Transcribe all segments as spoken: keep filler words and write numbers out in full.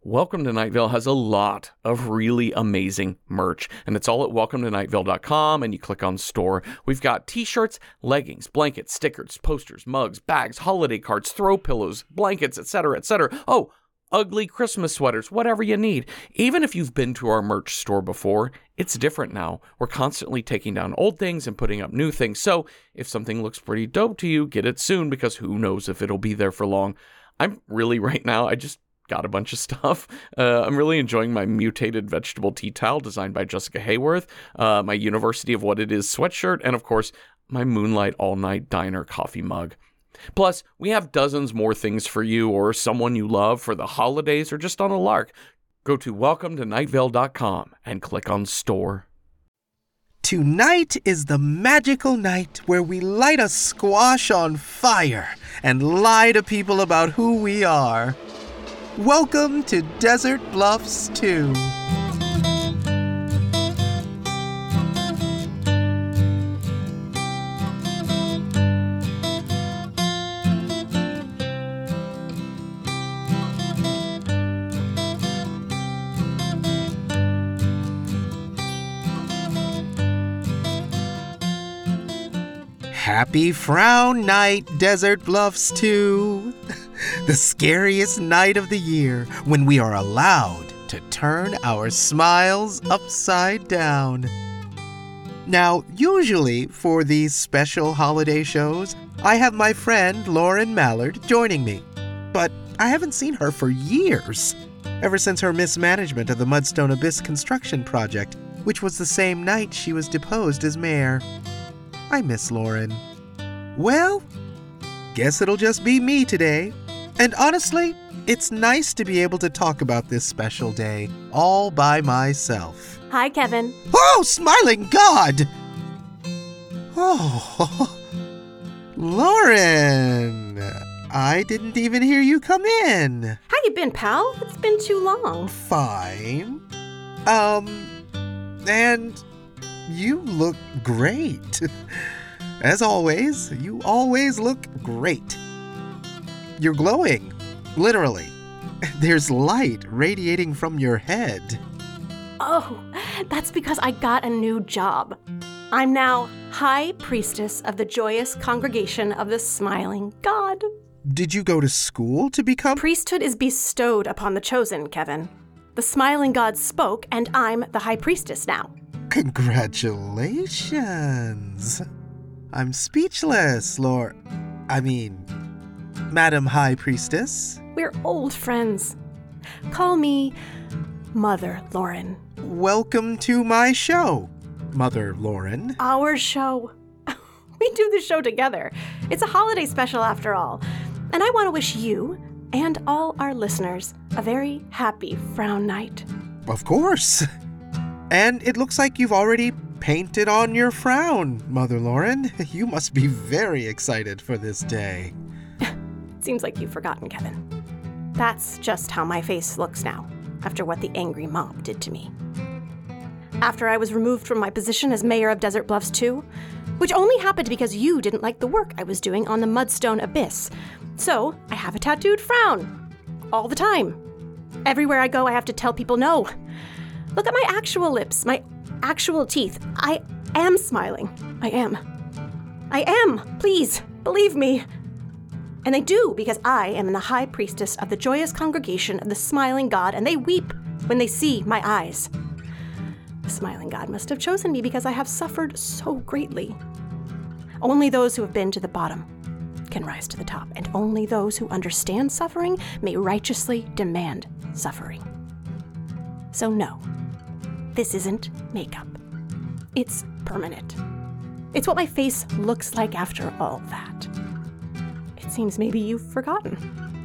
Welcome to Nightvale has a lot of really amazing merch, and it's all at welcome to nightvale dot com, and you click on store. We've got t-shirts, leggings, blankets, stickers, posters, mugs, bags, holiday cards, throw pillows, blankets, et cetera, et cetera. Oh, ugly Christmas sweaters, whatever you need. Even if you've been to our merch store before, it's different now. We're constantly taking down old things and putting up new things, so if something looks pretty dope to you, get it soon, because who knows if it'll be there for long. I'm really, right now, I just got a bunch of stuff. Uh, I'm really enjoying my mutated vegetable tea towel designed by Jessica Hayworth, uh, my University of What It Is sweatshirt, and of course, my Moonlight All Night Diner coffee mug. Plus, we have dozens more things for you or someone you love for the holidays or just on a lark. Go to welcome to nightvale dot com and click on store. Tonight is the magical night where we light a squash on fire and lie to people about who we are. Welcome to Desert Bluffs two. Happy Frown Night, Desert Bluffs two. The scariest night of the year when we are allowed to turn our smiles upside down. Now, usually for these special holiday shows, I have my friend Lauren Mallard joining me. But I haven't seen her for years, ever since her mismanagement of the Mudstone Abyss construction project, which was the same night she was deposed as mayor. I miss Lauren. Well, guess it'll just be me today. And honestly, it's nice to be able to talk about this special day all by myself. Hi, Kevin. Oh, smiling God! Oh, Lauren, I didn't even hear you come in. How you been, pal? It's been too long. Fine. Um, and you look great. As always, you always look great. You're glowing, literally. There's light radiating from your head. Oh, that's because I got a new job. I'm now High Priestess of the Joyous Congregation of the Smiling God. Did you go to school to become? Priesthood is bestowed upon the chosen, Kevin. The Smiling God spoke, and I'm the High Priestess now. Congratulations. I'm speechless, Lord. I mean, Madam High Priestess. We're old friends. Call me Mother Lauren. Welcome to my show, Mother Lauren. Our show. We do the show together. It's a holiday special after all. And I want to wish you and all our listeners a very happy Frown Night. Of course. And it looks like you've already painted on your frown, Mother Lauren. You must be very excited for this day. Seems like you've forgotten, Kevin. That's just how my face looks now, after what the angry mob did to me. After I was removed from my position as mayor of Desert Bluffs two, which only happened because you didn't like the work I was doing on the Mudstone Abyss. So I have a tattooed frown. All the time. Everywhere I go, I have to tell people no. Look at my actual lips, my actual teeth. I am smiling. I am. I am. Please, believe me. And they do, because I am the High Priestess of the Joyous Congregation of the Smiling God, and they weep when they see my eyes. The Smiling God must have chosen me because I have suffered so greatly. Only those who have been to the bottom can rise to the top, and only those who understand suffering may righteously demand suffering. So no, this isn't makeup. It's permanent. It's what my face looks like after all that. It seems maybe you've forgotten.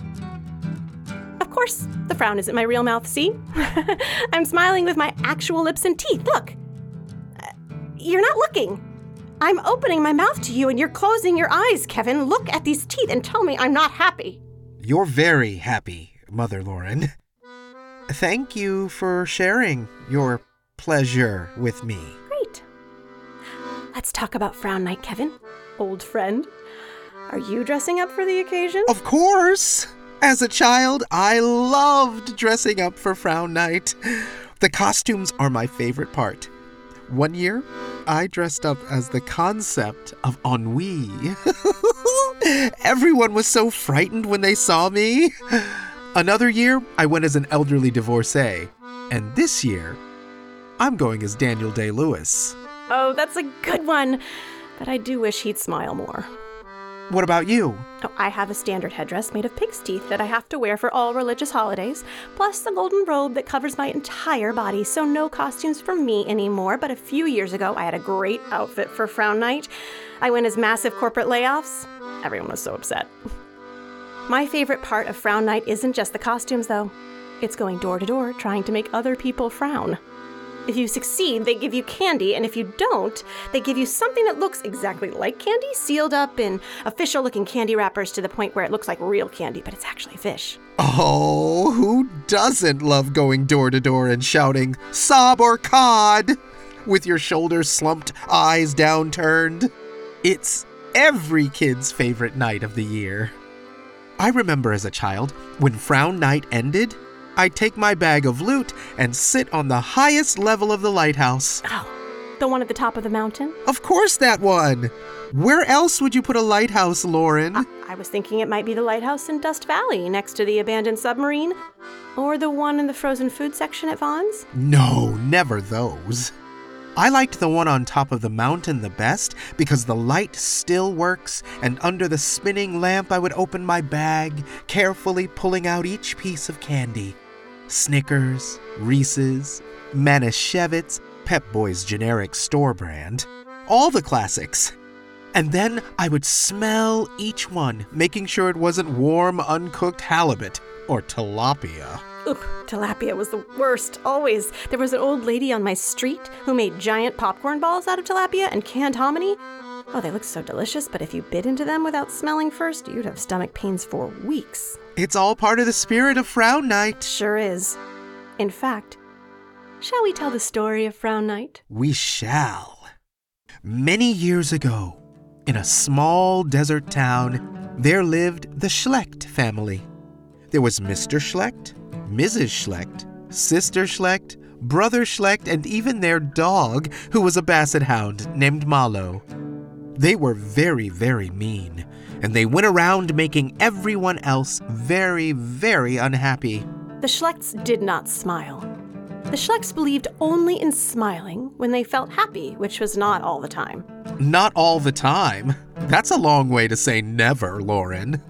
Of course, the frown isn't my real mouth, see? I'm smiling with my actual lips and teeth, look. Uh, you're not looking. I'm opening my mouth to you and you're closing your eyes, Kevin. Look at these teeth and tell me I'm not happy. You're very happy, Mother Lauren. Thank you for sharing your pleasure with me. Great. Let's talk about Frown Night, Kevin. Old friend. Are you dressing up for the occasion? Of course. As a child, I loved dressing up for Frown Night. The costumes are my favorite part. One year, I dressed up as the concept of ennui. Everyone was so frightened when they saw me. Another year, I went as an elderly divorcee. And this year, I'm going as Daniel Day-Lewis. Oh, that's a good one. But I do wish he'd smile more. What about you? Oh, I have a standard headdress made of pig's teeth that I have to wear for all religious holidays, plus a golden robe that covers my entire body, so no costumes for me anymore. But a few years ago, I had a great outfit for Frown Night. I went as massive corporate layoffs. Everyone was so upset. My favorite part of Frown Night isn't just the costumes, though. It's going door to door trying to make other people frown. If you succeed, they give you candy, and if you don't, they give you something that looks exactly like candy, sealed up in official-looking candy wrappers to the point where it looks like real candy, but it's actually fish. Oh, who doesn't love going door to door and shouting, "Sob or cod?" with your shoulders slumped, eyes downturned? It's every kid's favorite night of the year. I remember as a child, when Frown Night ended, I'd take my bag of loot and sit on the highest level of the lighthouse. Oh, the one at the top of the mountain? Of course that one! Where else would you put a lighthouse, Lauren? Uh, I was thinking it might be the lighthouse in Dust Valley next to the abandoned submarine. Or the one in the frozen food section at Vaughn's. No, never those. I liked the one on top of the mountain the best because the light still works, and under the spinning lamp I would open my bag, carefully pulling out each piece of candy. Snickers, Reese's, Manischewitz, Pep Boy's generic store brand. All the classics. And then I would smell each one, making sure it wasn't warm, uncooked halibut or tilapia. Oop, tilapia was the worst, always. There was an old lady on my street who made giant popcorn balls out of tilapia and canned hominy. Oh, they looked so delicious, but if you bit into them without smelling first, you'd have stomach pains for weeks. It's all part of the spirit of Frown Night. Sure is. In fact, shall we tell the story of Frown Night? We shall. Many years ago, in a small desert town, there lived the Schlecht family. There was Mister Schlecht, Missus Schlecht, Sister Schlecht, Brother Schlecht, and even their dog, who was a basset hound named Malo. They were very, very mean, and they went around making everyone else very, very unhappy. The Schlechts did not smile. The Schlechts believed only in smiling when they felt happy, which was not all the time. Not all the time? That's a long way to say never, Lauren.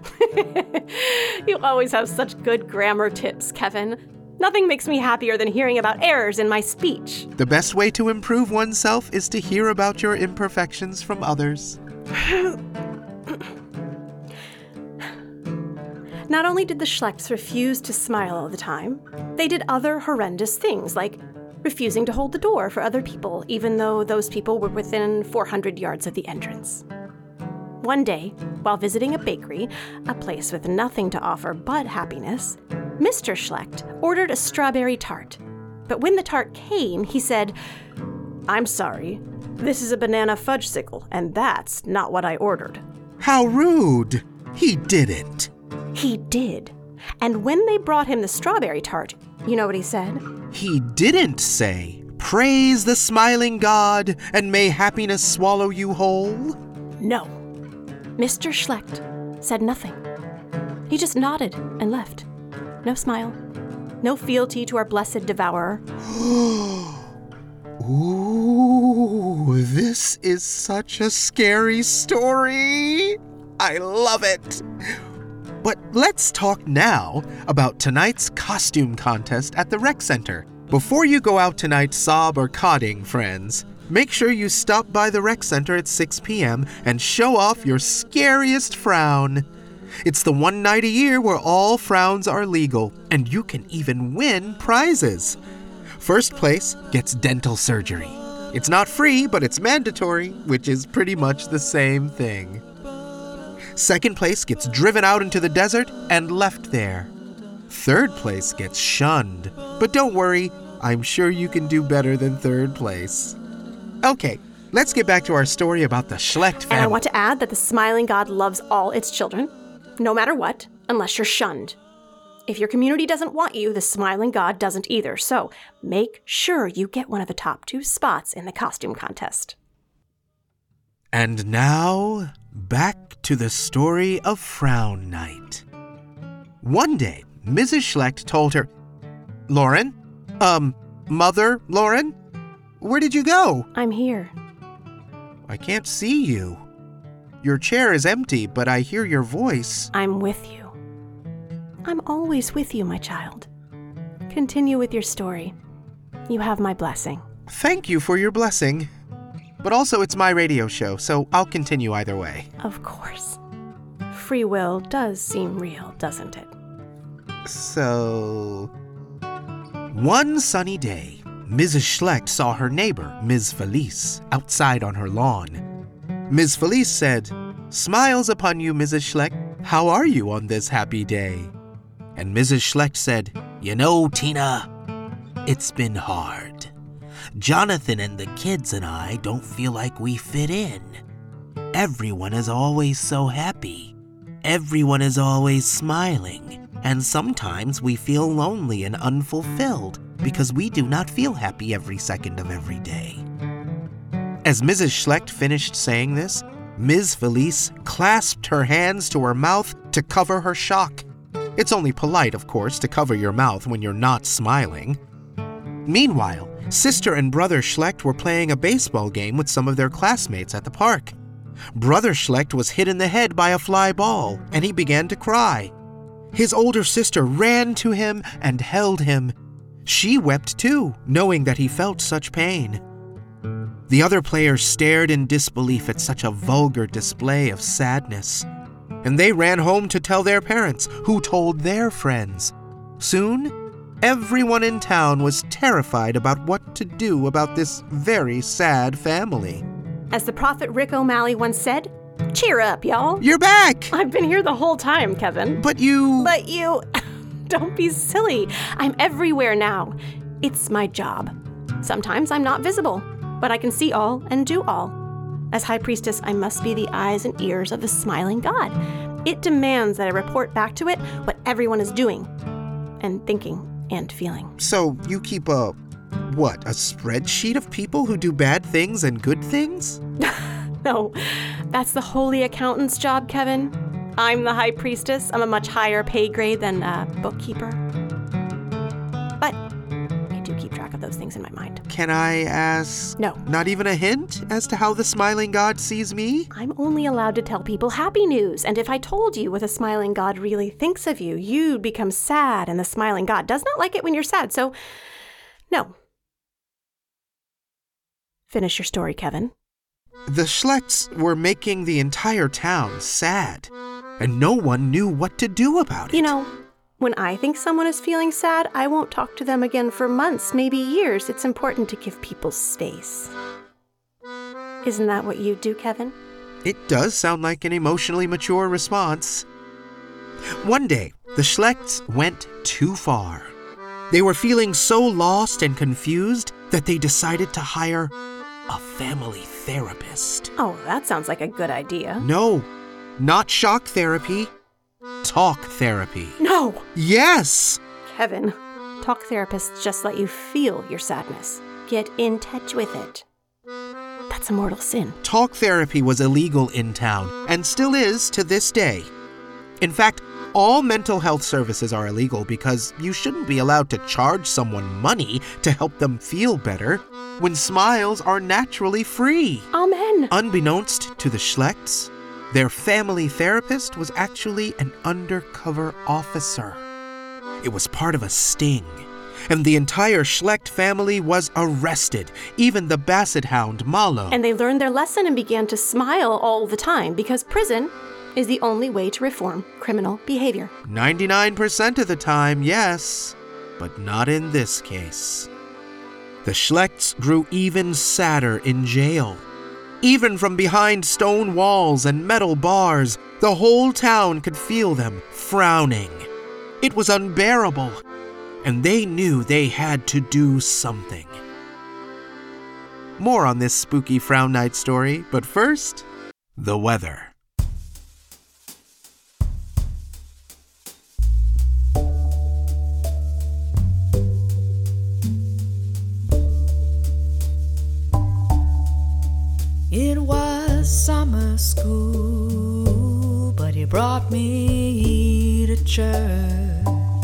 You always have such good grammar tips, Kevin. Nothing makes me happier than hearing about errors in my speech. The best way to improve oneself is to hear about your imperfections from others. Not only did the Schlechts refuse to smile all the time, they did other horrendous things, like refusing to hold the door for other people, even though those people were within four hundred yards of the entrance. One day, while visiting a bakery, a place with nothing to offer but happiness, Mister Schlecht ordered a strawberry tart. But when the tart came, he said, "I'm sorry, this is a banana fudgesicle, and that's not what I ordered." How rude! He didn't. He did. And when they brought him the strawberry tart, you know what he said? He didn't say, "Praise the smiling God, and may happiness swallow you whole." No. Mister Schlecht said nothing. He just nodded and left. No smile. No fealty to our blessed devourer. Ooh, this is such a scary story. I love it. But let's talk now about tonight's costume contest at the rec center. Before you go out tonight sob or codding, friends, make sure you stop by the rec center at six p.m. and show off your scariest frown. It's the one night a year where all frowns are legal, and you can even win prizes. First place gets dental surgery. It's not free, but it's mandatory, which is pretty much the same thing. Second place gets driven out into the desert and left there. Third place gets shunned, but don't worry, I'm sure you can do better than third place. Okay, let's get back to our story about the Schlecht family. And I want to add that the smiling God loves all its children, no matter what, unless you're shunned. If your community doesn't want you, the Smiling God doesn't either, so make sure you get one of the top two spots in the costume contest. And now, back to the story of Frown Night. One day, Missus Schlecht told her, Lauren? Um, Mother Lauren? Where did you go? I'm here. I can't see you. Your chair is empty, but I hear your voice. I'm with you. I'm always with you, my child. Continue with your story. You have my blessing. Thank you for your blessing. But also, it's my radio show, so I'll continue either way. Of course. Free will does seem real, doesn't it? So... One sunny day, Missus Schlecht saw her neighbor, Miz Felice, outside on her lawn. Miz Felice said, Smiles upon you, Missus Schlecht. How are you on this happy day? And Missus Schlecht said, You know, Tina, it's been hard. Jonathan and the kids and I don't feel like we fit in. Everyone is always so happy. Everyone is always smiling. And sometimes we feel lonely and unfulfilled because we do not feel happy every second of every day. As Missus Schlecht finished saying this, Miz Felice clasped her hands to her mouth to cover her shock. It's only polite, of course, to cover your mouth when you're not smiling. Meanwhile, Sister and Brother Schlecht were playing a baseball game with some of their classmates at the park. Brother Schlecht was hit in the head by a fly ball, and he began to cry. His older sister ran to him and held him. She wept too, knowing that he felt such pain. The other players stared in disbelief at such a vulgar display of sadness, and they ran home to tell their parents, who told their friends. Soon, everyone in town was terrified about what to do about this very sad family. As the prophet Rick O'Malley once said, cheer up, y'all. You're back! I've been here the whole time, Kevin. But you... But you... Don't be silly. I'm everywhere now. It's my job. Sometimes I'm not visible, but I can see all and do all. As High Priestess, I must be the eyes and ears of the Smiling God. It demands that I report back to it what everyone is doing and thinking and feeling. So you keep a, what, a spreadsheet of people who do bad things and good things? No, that's the holy accountant's job, Kevin. I'm the High Priestess. I'm a much higher pay grade than a bookkeeper. But I do keep track of those things in my mind. Can I ask? No. Not even a hint as to how the Smiling God sees me? I'm only allowed to tell people happy news, and if I told you what the Smiling God really thinks of you, you'd become sad, and the Smiling God does not like it when you're sad, so no. Finish your story, Kevin. The Schlechts were making the entire town sad, and no one knew what to do about it. You know, when I think someone is feeling sad, I won't talk to them again for months, maybe years. It's important to give people space. Isn't that what you do, Kevin? It does sound like an emotionally mature response. One day, the Schlechts went too far. They were feeling so lost and confused that they decided to hire a family therapist. Oh, that sounds like a good idea. No, not shock therapy. Talk therapy. No! Yes! Kevin, talk therapists just let you feel your sadness. Get in touch with it. That's a mortal sin. Talk therapy was illegal in town, and still is to this day. In fact, all mental health services are illegal because you shouldn't be allowed to charge someone money to help them feel better when smiles are naturally free. Amen. Unbeknownst to the Schlechts, their family therapist was actually an undercover officer. It was part of a sting, and the entire Schlecht family was arrested, even the basset hound Malo. And they learned their lesson and began to smile all the time because prison is the only way to reform criminal behavior. ninety-nine percent of the time, yes, but not in this case. The Schlechts grew even sadder in jail. Even from behind stone walls and metal bars, the whole town could feel them frowning. It was unbearable, and they knew they had to do something. More on this spooky Frown Night story, but first, the weather. school, but he brought me to church.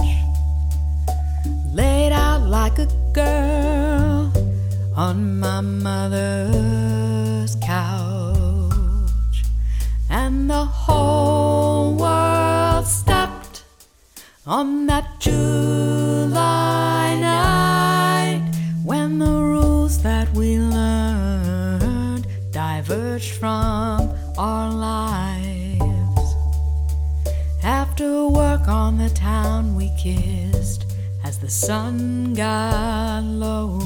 Laid out like a girl on my mother's couch, and the whole world stopped on that July night when the rules that we learned diverged from our lives. After work on the town we kissed as the sun got low.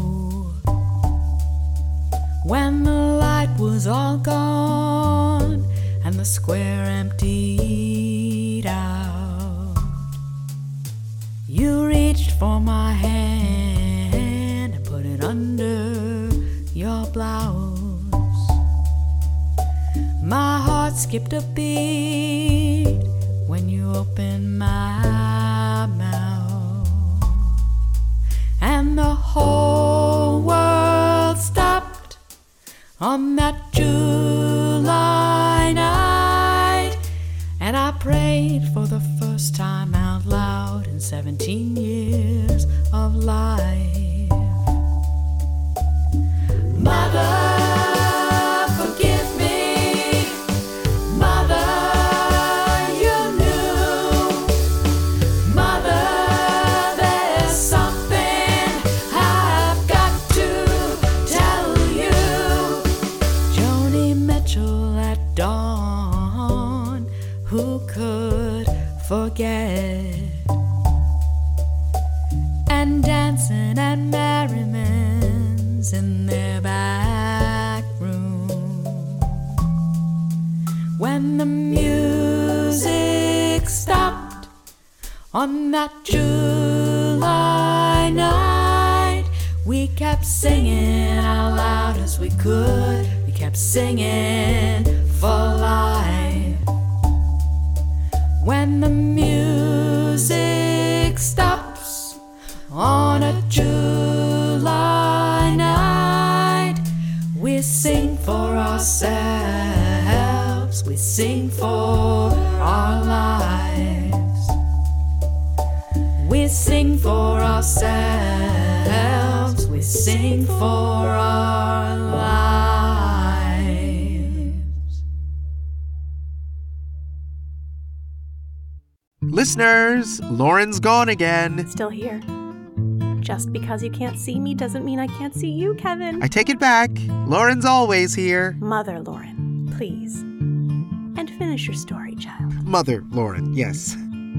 When the light was all gone and the square emptied out, you reached for my hand and put it under your blouse. My heart skipped a beat when you opened my mouth, and the whole world stopped on that July night, and I prayed for the first time out loud in seventeen years of life. Mother, forgive me. Mother, you knew. Mother, there's something I've got to tell you. Joni Mitchell at dawn, who could forget? And dancing at Merriman's in their back room. When the music stopped on that July night, we kept singing out loud as we could. We kept singing for life. When the music stops on a July night, we sing for ourselves, we sing for our lives. We sing for ourselves, we sing for our lives. Listeners, Lauren's gone again. Still here. Just because you can't see me doesn't mean I can't see you, Kevin. I take it back. Lauren's always here. Mother Lauren, please. And finish your story, child. Mother Lauren, yes.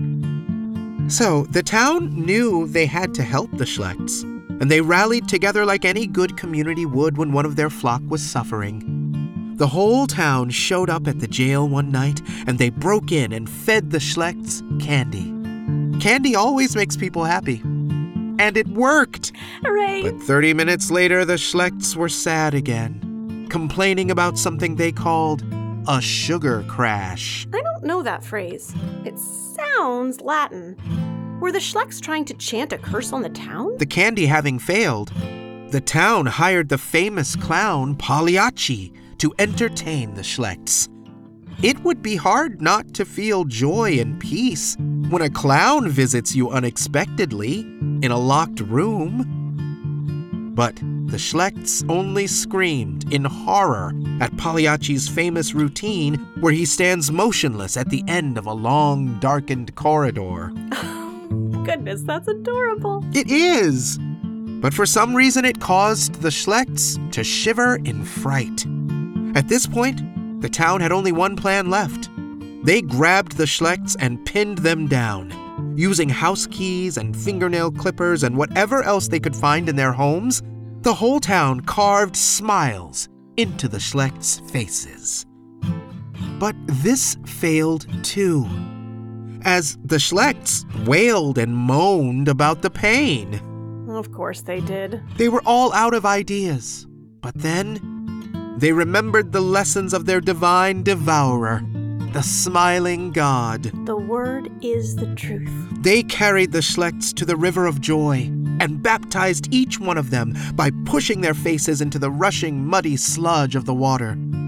So, the town knew they had to help the Schlechts, and they rallied together like any good community would when one of their flock was suffering. The whole town showed up at the jail one night, and they broke in and fed the Schlechts candy. Candy always makes people happy. And it worked! Hooray! But thirty minutes later, the Schlechts were sad again, complaining about something they called a sugar crash. I don't know that phrase. It sounds Latin. Were the Schlechts trying to chant a curse on the town? The candy having failed, the town hired the famous clown Pagliacci to entertain the Schlechts. It would be hard not to feel joy and peace when a clown visits you unexpectedly in a locked room. But the Schlechts only screamed in horror at Pagliacci's famous routine where he stands motionless at the end of a long, darkened corridor. Goodness, that's adorable. It is! But for some reason it caused the Schlechts to shiver in fright. At this point, the town had only one plan left. They grabbed the Schlechts and pinned them down. Using house keys and fingernail clippers and whatever else they could find in their homes, the whole town carved smiles into the Schlechts' faces. But this failed too, as the Schlechts wailed and moaned about the pain. Of course they did. They were all out of ideas. But then they remembered the lessons of their divine devourer, the smiling God. The word is the truth. They carried the Schlechts to the river of joy and baptized each one of them by pushing their faces into the rushing, muddy sludge of the water.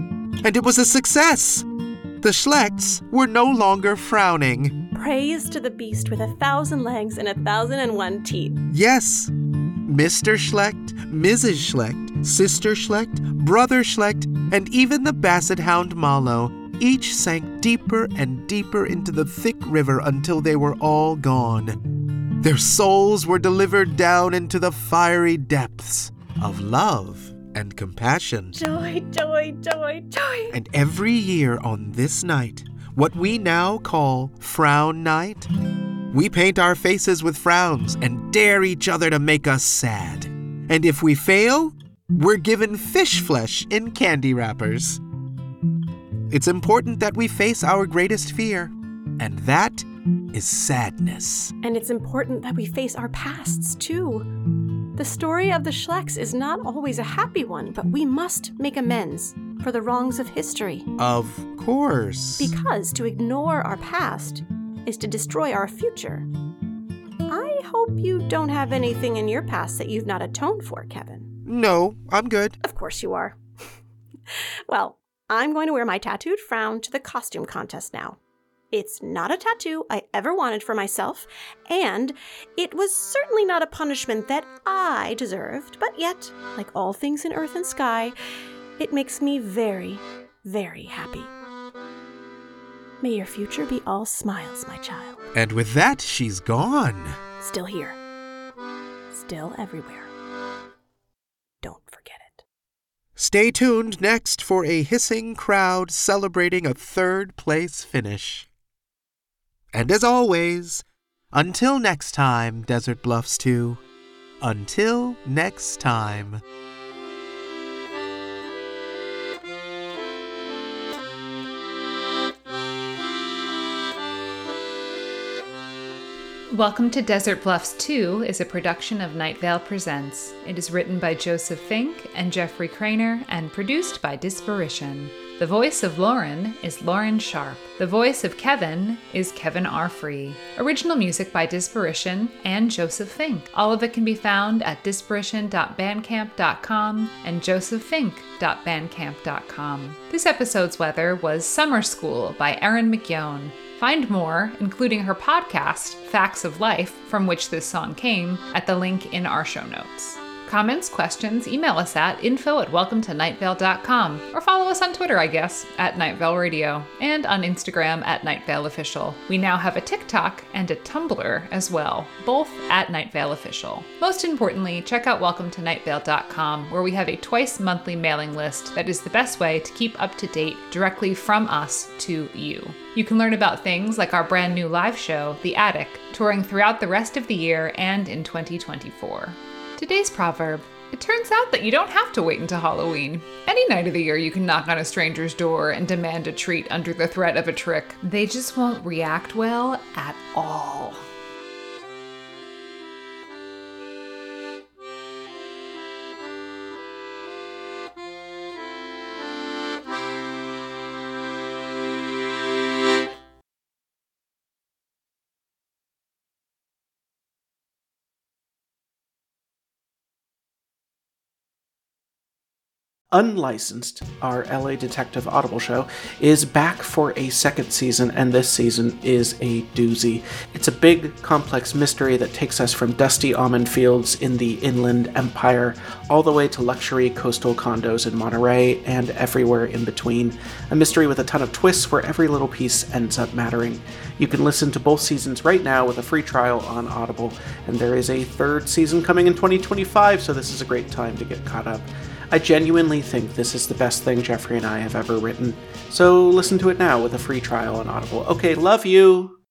and it was a success. The Schlechts were no longer frowning. Praise to the beast with a thousand legs and a thousand and one teeth. Yes, Mister Schlecht, Missus Schlecht, Sister Schlecht, Brother Schlecht, and even the Basset Hound Mallow each sank deeper and deeper into the thick river until they were all gone. Their souls were delivered down into the fiery depths of love and compassion. Joy, joy, joy, joy. And every year on this night, what we now call Frown Night, we paint our faces with frowns and dare each other to make us sad. And if we fail, we're given fish flesh in candy wrappers. It's important that we face our greatest fear, and that is sadness. And it's important that we face our pasts, too. The story of the Schlechts is not always a happy one, but we must make amends for the wrongs of history. Of course. Because to ignore our past is to destroy our future. I hope you don't have anything in your past that you've not atoned for, Kevin. No, I'm good. Of course you are. Well, I'm going to wear my tattooed frown to the costume contest now. It's not a tattoo I ever wanted for myself, and it was certainly not a punishment that I deserved, but yet, like all things in earth and sky, it makes me very, very happy. May your future be all smiles, my child. And with that, she's gone. Still here. Still everywhere. Don't forget it. Stay tuned next for a hissing crowd celebrating a third place finish. And as always, until next time, Desert Bluffs two. Until next time. Welcome to Desert Bluffs two is a production of Night Vale Presents. It is written by Joseph Fink and Jeffrey Craner and produced by Disparition. The voice of Lauren is Lauren Sharp. The voice of Kevin is Kevin R. Free. Original music by Disparition and Joseph Fink. All of it can be found at disparition dot bandcamp dot com and joseph fink dot bandcamp dot com. This episode's weather was Summer School by Erin McYown. Find more, including her podcast, Facts of Life, from which this song came, at the link in our show notes. Comments, questions, email us at info at welcome to night vale dot com, or follow us on Twitter, I guess, at Night Vale Radio, and on Instagram at Night Vale Official. We now have a TikTok and a Tumblr as well, both at Night Vale Official. Most importantly, check out welcome to night vale dot com, where we have a twice monthly mailing list that is the best way to keep up to date directly from us to you. You can learn about things like our brand new live show, The Attic, touring throughout the rest of the year and in twenty twenty-four. Today's proverb: it turns out that you don't have to wait until Halloween. Any night of the year you can knock on a stranger's door and demand a treat under the threat of a trick. They just won't react well at all. Unlicensed, our L A Detective Audible show, is back for a second season, and this season is a doozy. It's a big, complex mystery that takes us from dusty almond fields in the Inland Empire all the way to luxury coastal condos in Monterey and everywhere in between. A mystery with a ton of twists where every little piece ends up mattering. You can listen to both seasons right now with a free trial on Audible, and there is a third season coming in twenty twenty-five, so this is a great time to get caught up. I genuinely think this is the best thing Jeffrey and I have ever written, so listen to it now with a free trial on Audible. Okay, love you!